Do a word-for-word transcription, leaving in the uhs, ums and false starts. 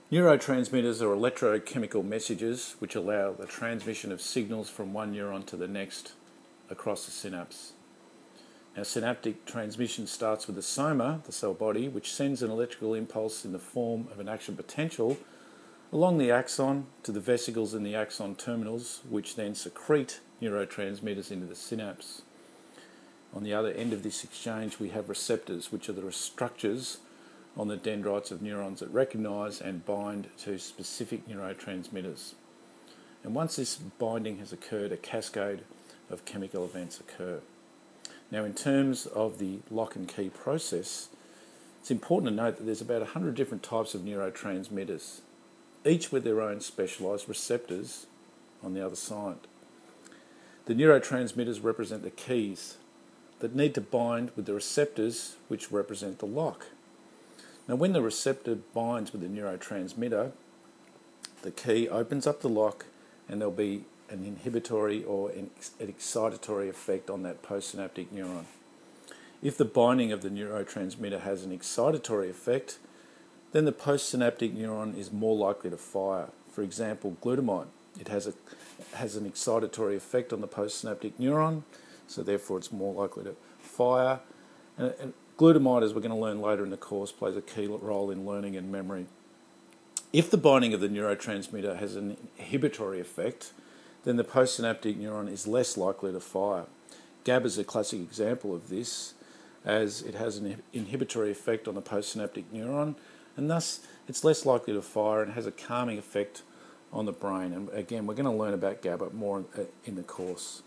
Neurotransmitters are electrochemical messages which allow the transmission of signals from one neuron to the next across the synapse. Now, synaptic transmission starts with the soma, the cell body, which sends an electrical impulse in the form of an action potential along the axon to the vesicles in the axon terminals, which then secrete neurotransmitters into the synapse. On the other end of this exchange, we have receptors, which are the structures on the dendrites of neurons that recognise and bind to specific neurotransmitters. And once this binding has occurred, a cascade of chemical events occur. Now, in terms of the lock and key process, it's important to note that there's about one hundred different types of neurotransmitters, each with their own specialised receptors on the other side. The neurotransmitters represent the keys that need to bind with the receptors, which represent the lock. Now, when the receptor binds with the neurotransmitter, the key opens up the lock and there'll be an inhibitory or an excitatory effect on that postsynaptic neuron. If the binding of the neurotransmitter has an excitatory effect, then the postsynaptic neuron is more likely to fire. For example, glutamate. It has a has an excitatory effect on the postsynaptic neuron, so therefore it's more likely to fire. And, and glutamate, as we're going to learn later in the course, plays a key role in learning and memory. If the binding of the neurotransmitter has an inhibitory effect, then the postsynaptic neuron is less likely to fire. GABA is a classic example of this, as it has an inhibitory effect on the postsynaptic neuron, and thus it's less likely to fire and has a calming effect on the brain. And again, we're going to learn about GABA more in the course.